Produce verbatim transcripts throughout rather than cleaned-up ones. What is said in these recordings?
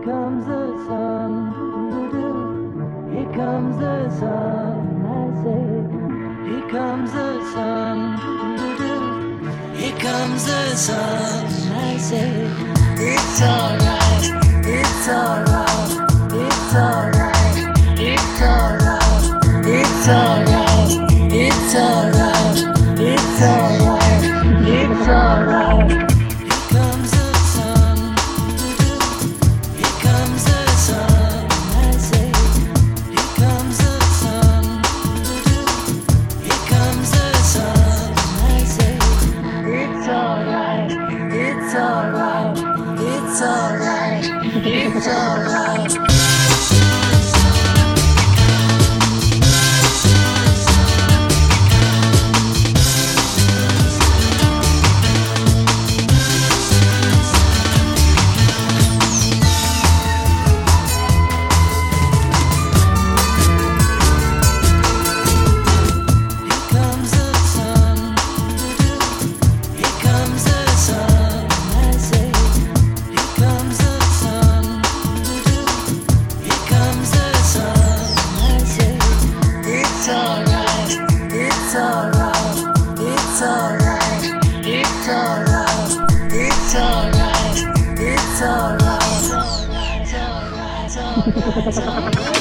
comes the sun. Here comes the sun. I say, here comes the sun. Here comes the sun. I say, it's alright. It's alright. It's alright. It's alright. It's alright. It's alright. It's alright. It's alright. Here comes the sun. Here comes the sun. I say, here comes the sun. Here comes the sun. I say, it's alright. It's alright. It's alright. It's alright. It's alright.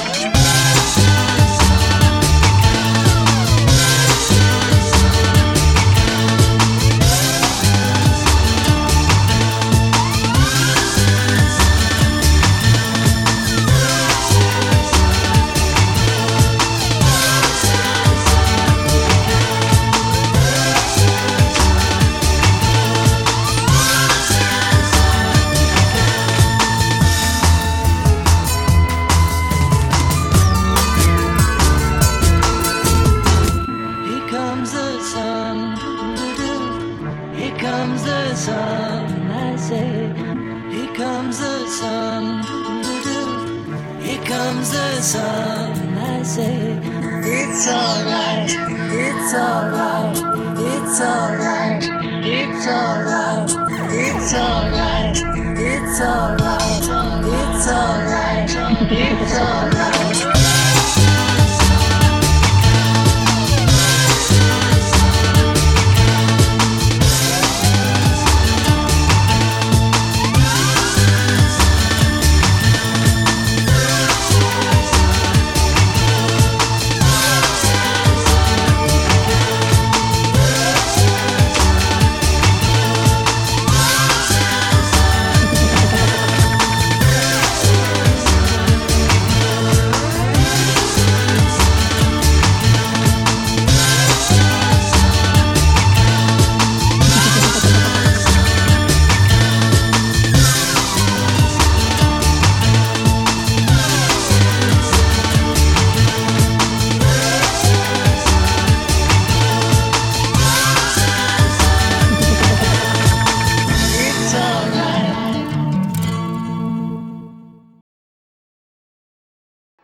Here comes the sun, I say. Here comes the sun. Here comes the sun, I say. It's alright. It's alright. It's alright. It's alright. It's alright. It's alright. It's alright. It's alright.